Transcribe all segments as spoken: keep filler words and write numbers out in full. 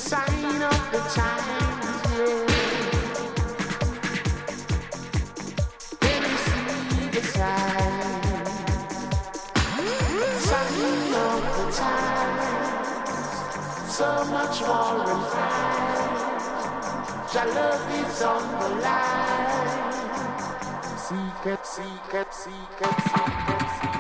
sign of the times, yeah. Can you see the sign? Sign of the times. So much war and pride. Your love is on the line. Secret, secret, secret, secret, secret.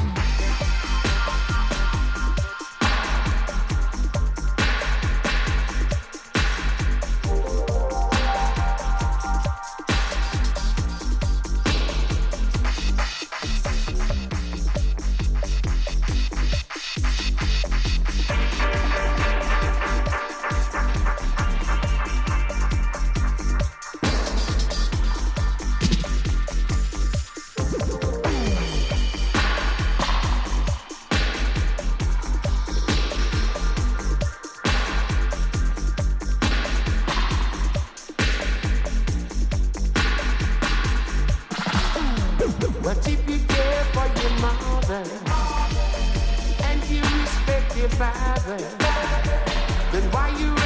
But if you care for your mother and you respect your father, then why you